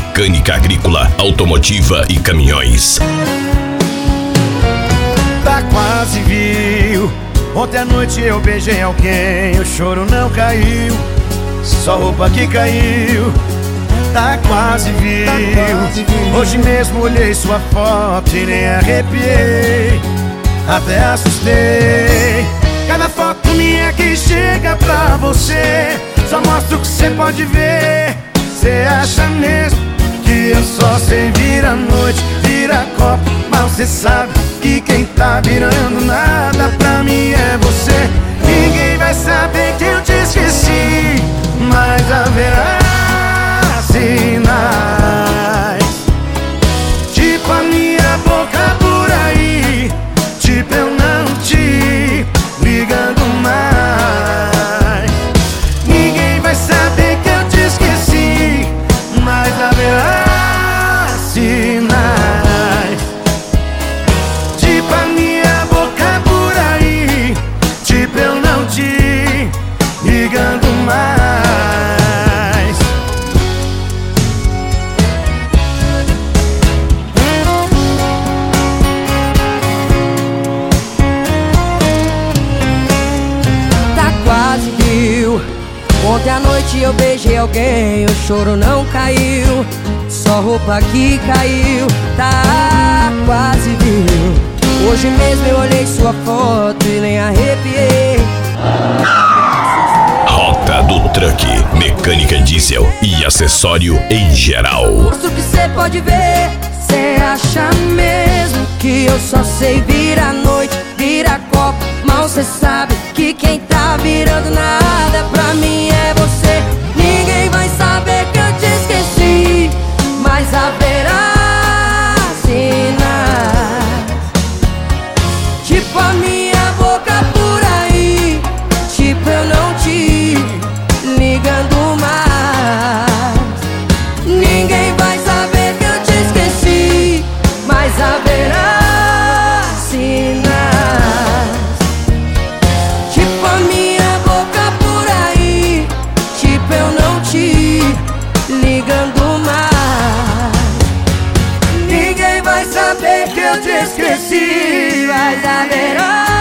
Mecânica agrícola, automotiva e caminhões. Tá quase, viu? Ontem à noite eu beijei alguém, o choro não caiu, só roupa que caiu. Tá quase, viu? Hoje mesmo olhei sua foto e nem arrepiei, até assustei. Cada foto minha que chega pra você só mostra o que cê pode ver. Cê acha mesmo que eu só sei virar noite, virar copo, mas cê sabe que quem tá virando nada pra mim é você. Ninguém vai saber que eu te esqueci, mas haverá sinais, tipo a minha boca por aí, tipo eu não te ligando mais. Ninguém vai saber que eu te esqueci, mas haverá sinais, tipo a minha boca por aí, tipo eu não te ligando mais. Ontem à noite eu beijei alguém, o choro não caiu, só roupa que caiu. Tá quase, viu? Hoje mesmo eu olhei sua foto e nem arrepiei. Rota do Truck, mecânica diesel e acessório em geral. Mostra o que cê pode ver. Cê acha mesmo que eu só sei virar noite, virar copo, mal cê sabe que quem tá virando nada pra mim é você. Ninguém vai saber que eu te esqueci, mas haverá sinais, tipo a minha boca por aí, tipo eu não te ligando mais. Ninguém vai saber que eu te esqueci, mas haverá sinais, tipo a minha boca por aí, tipo eu não te ligando mais. Ninguém vai saber que eu te esqueci, mas haverá